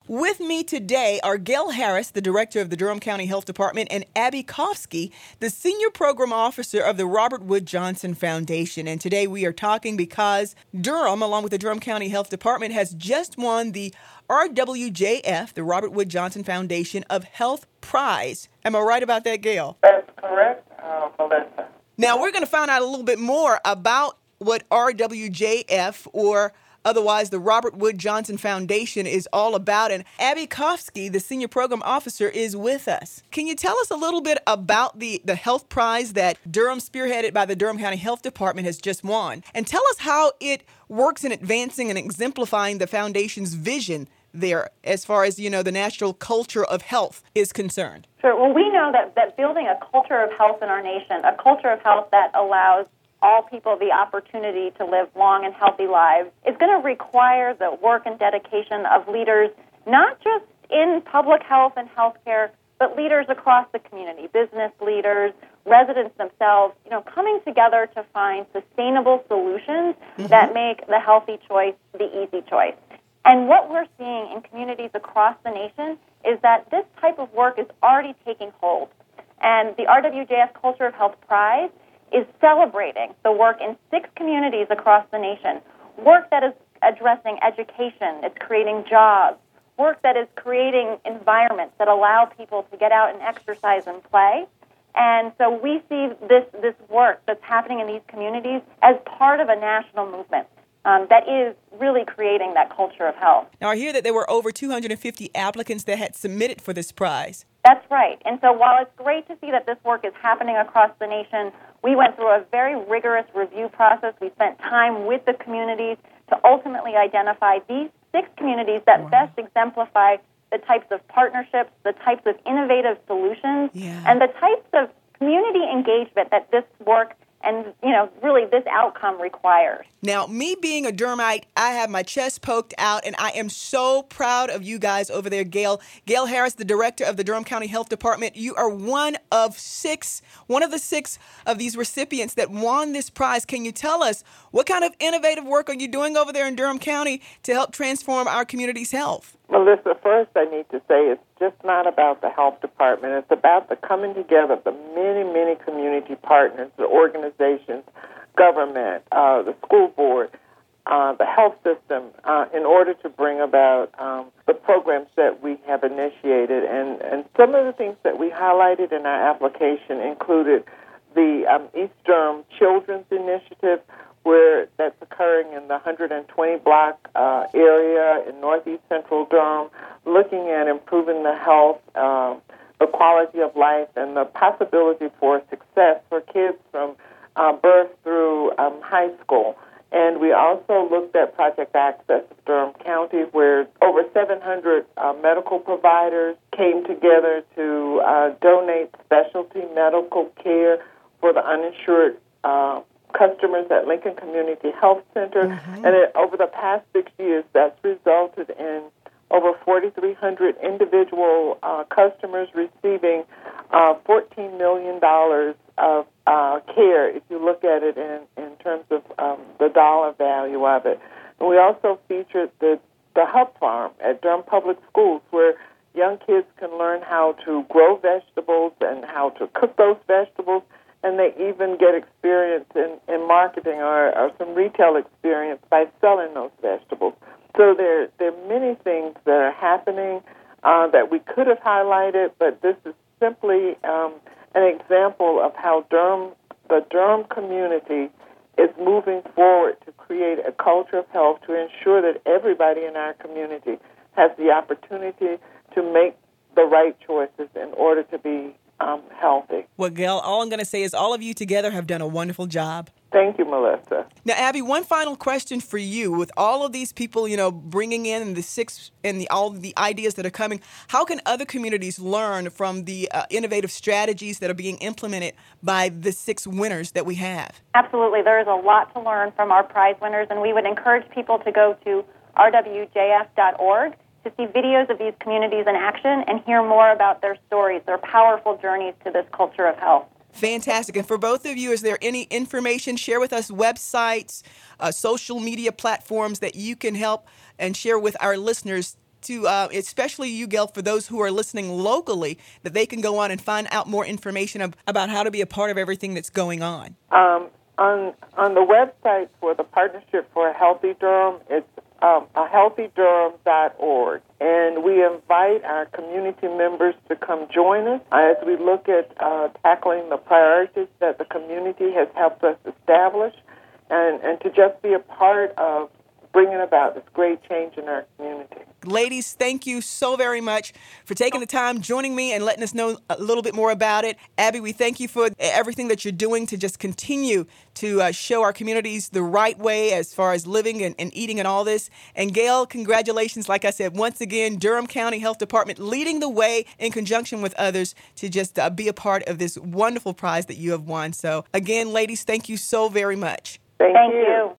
With me today are Gail Harris, the director of the Durham County Health Department, and Abby Kofsky, the senior program officer of the Robert Wood Johnson Foundation. And today we are talking because Durham, along with the Durham County Health Department, has just won the RWJF, the Robert Wood Johnson Foundation of Health Prize. Am I right about that, Gail? That's correct, Melissa. Now we're going to find out a little bit more about what RWJF, or otherwise the Robert Wood Johnson Foundation, is all about. And Abby Kofsky, the senior program officer, is with us. Can you tell us a little bit about the health prize that Durham, spearheaded by the Durham County Health Department, has just won? And tell us how it works in advancing and exemplifying the foundation's vision there as far as, the national culture of health is concerned. Sure. Well, we know that building a culture of health in our nation, a culture of health that allows all people the opportunity to live long and healthy lives, is going to require the work and dedication of leaders, not just in public health and healthcare, but leaders across the community, business leaders, residents themselves, coming together to find sustainable solutions that make the healthy choice the easy choice. And what we're seeing in communities across the nation is that this type of work is already taking hold. And the RWJF Culture of Health Prize is celebrating the work in 6 communities across the nation, work that is addressing education, it's creating jobs, work that is creating environments that allow people to get out and exercise and play. And so we see this work that's happening in these communities as part of a national movement that is really creating that culture of health. Now, I hear that there were over 250 applicants that had submitted for this prize. That's right. And so while it's great to see that this work is happening across the nation, we went through a very rigorous review process. We spent time with the communities to ultimately identify these 6 communities that best exemplify the types of partnerships, the types of innovative solutions, and the types of community engagement that this work and, really this outcome requires. Now, me being a Durhamite, I have my chest poked out, and I am so proud of you guys over there, Gail. Gail Harris, the director of the Durham County Health Department. You are one of the 6 of these recipients that won this prize. Can you tell us what kind of innovative work are you doing over there in Durham County to help transform our community's health? Melissa, first I need to say it's just not about the health department. It's about the coming together of the many, many community partners, the organizations, government, the school board, the health system, in order to bring about the programs that we have initiated. And some of the things that we highlighted in our application included the East Durham Children's Initiative, where that's occurring in the 120 block area in northeast central Durham, looking at improving the health, the quality of life, and the possibility for success for kids from birth through high school. And we also looked at Project Access of Durham County, where over 700 medical providers came together to donate specialty medical care for the uninsured customers at Lincoln Community Health Center. And over the past 6 years, that's resulted in over 4,300 individual customers receiving $14 million of care, if you look at it in terms of the dollar value of it. And we also featured the Hub Farm at Durham Public Schools, where young kids can learn how to grow vegetables and how to cook those vegetables, and they even get experience in marketing or some retail experience by selling those vegetables. So there are many things that are happening that we could have highlighted, but this is simply an example of how the Durham community is moving forward to create a culture of health to ensure that everybody in our community has the opportunity to make the right choices in order to be healthy. Well, Gail, all I'm going to say is all of you together have done a wonderful job. Thank you, Melissa. Now, Abby, one final question for you. With all of these people, bringing in the 6 and all the ideas that are coming, how can other communities learn from the innovative strategies that are being implemented by the 6 winners that we have? Absolutely. There is a lot to learn from our prize winners, and we would encourage people to go to rwjf.org to see videos of these communities in action and hear more about their stories, their powerful journeys to this culture of health. Fantastic. And for both of you, is there any information? Share with us websites, social media platforms that you can help and share with our listeners to, especially you, Gail, for those who are listening locally, that they can go on and find out more information about how to be a part of everything that's going on? On the website for the Partnership for a Healthy Durham, it's ahealthydurham.org. And we invite our community members to come join us as we look at tackling the priorities that the community has helped us establish, and to just be a part of bringing about this great change in our community. Ladies, thank you so very much for taking the time, joining me, and letting us know a little bit more about it. Abby, we thank you for everything that you're doing to just continue to show our communities the right way as far as living and eating and all this. And Gail, congratulations. Like I said, once again, Durham County Health Department leading the way in conjunction with others to just be a part of this wonderful prize that you have won. So again, ladies, thank you so very much. Thank you.